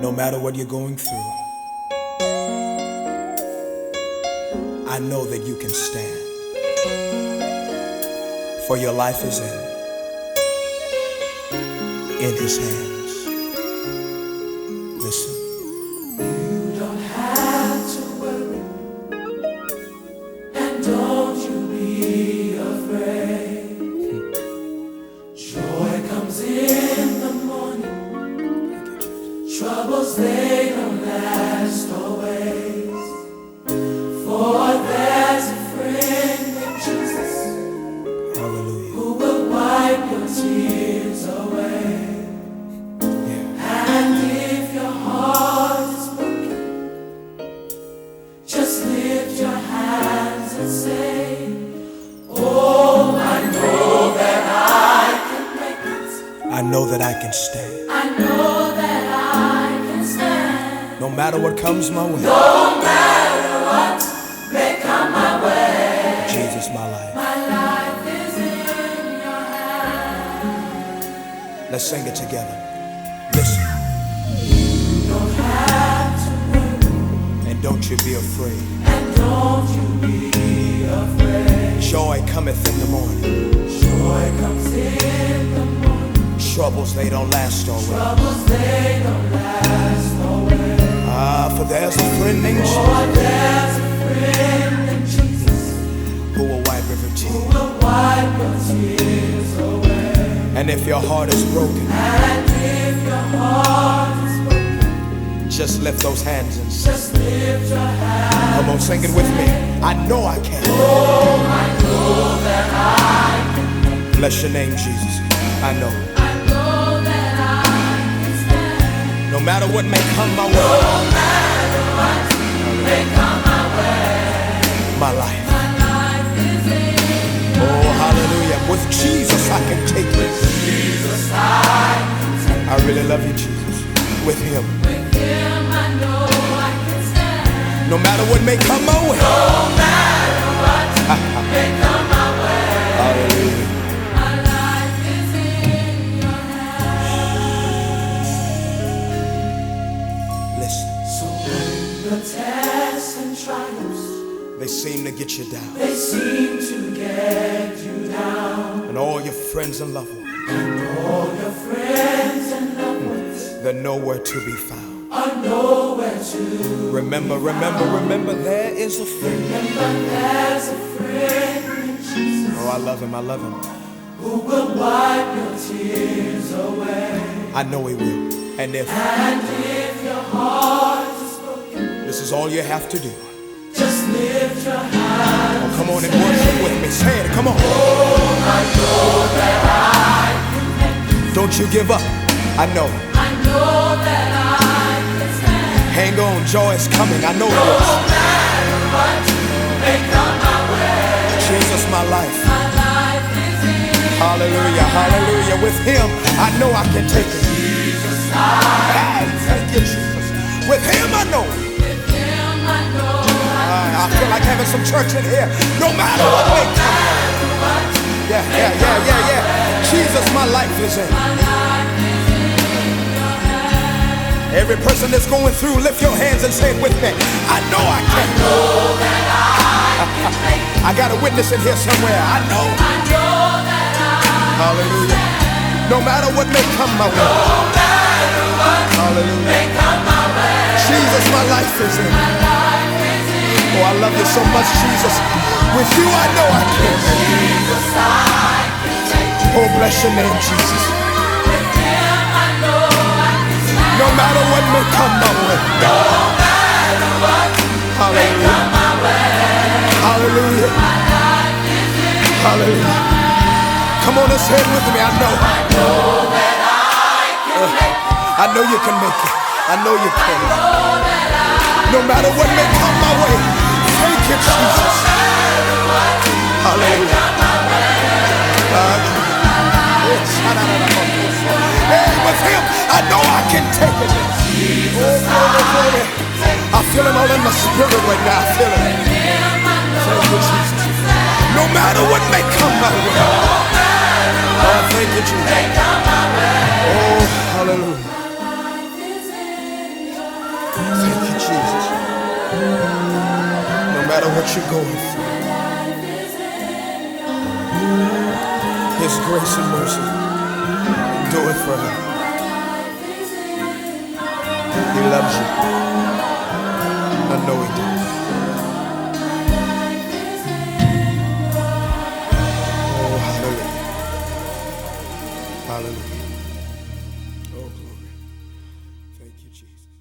No matter what you're going through, I know that you can stand. For your life is in His hands. Listen. You don't have to worry, and don't you be afraid. Joy comes in the morning. Troubles, they don't last always. For there's a friend in Jesus, Hallelujah. who will wipe your tears away. And if your heart is broken, just lift your hands and say, oh, I know that I can make it. I know that I can stand. I know that I can stand. No matter what comes my way. No matter what may come my way. Jesus, my life. My life is in your hands. Let's sing it together. Listen. You don't have to worry, And don't you be afraid. and don't you be afraid. Joy cometh in the morning. Joy comes in the morning. Troubles, they don't last always. Troubles, they don't last always. For there's a friend named For Jesus there's a friend in Jesus, who will wipe every who tear. will wipe your tears away. And if your heart is broken, And if your heart is broken, just lift those hands and sing. just lift your hands. Come on, sing it with me. I know I can. Oh, I know that I can. Bless your name, Jesus. I know. I know that I can stand. No matter what may come my way, No matter what may come my way. my life. My life is in Oh, hallelujah. With Jesus, I can take it. Jesus. I really love you, Jesus. With Him. With Him I know I can stand. No matter what may come my way. No matter what may come my way. Hallelujah. My life is in your hands. Listen. So when the tests and trials, They seem to get you down. they seem to get you down, And all your friends and loved ones, all your friends and loved ones they're nowhere to be found. are nowhere to Remember, remember, remember, there is a friend. remember. There's a friend in Jesus, Oh, I love Him, I love Him. who will wipe your tears away. I know He will. And if And if your heart is broken, this is all you have to do, just lift your hands. oh, come on and worship with me. Say it, come on. Oh, I know that I can make it. Don't you give up. I know. I know that I can stand. Hang on, joy is coming. I know it No is. matter what may come my way. Jesus, my life. My life is in Hallelujah, hallelujah. With Him, I know I can take it. Jesus. Hey, thank you, Jesus. With Him, I know. With Him I know I feel like having some church in here. No matter what may come. Yeah, yeah, yeah, yeah, yeah. Jesus, my life is in. my life is in your hands. Every person that's going through, lift your hands and say it with me. I know I can. Know that I can make it. I got a witness in here somewhere. I know. I know that Hallelujah. No matter what may come my way. no matter what Hallelujah. may come my way. Jesus, my life is in. My life is in Oh, I love you so much, Jesus. With you, I know I can. Jesus. I can take it. Oh, bless your name, Jesus. With Him I know I can stand. No matter what may come my way. No matter what may Hallelujah. come my way. Hallelujah. My life is in Hallelujah. Come on and say it with me. I know. I know that I can make it. I know you can make it. I know you can. Know that No matter what may come my way. Thank you, Jesus. Hallelujah. Hey, with Him, I know I can take it. Oh, glory, glory. I feel Him all in my spirit right now. I feel Him. Thank you, Jesus. No matter what may come my way. Oh, thank you, Jesus. Oh, hallelujah. my life is in what you're going through. His grace and mercy, do it for him. He loves you. I know he does.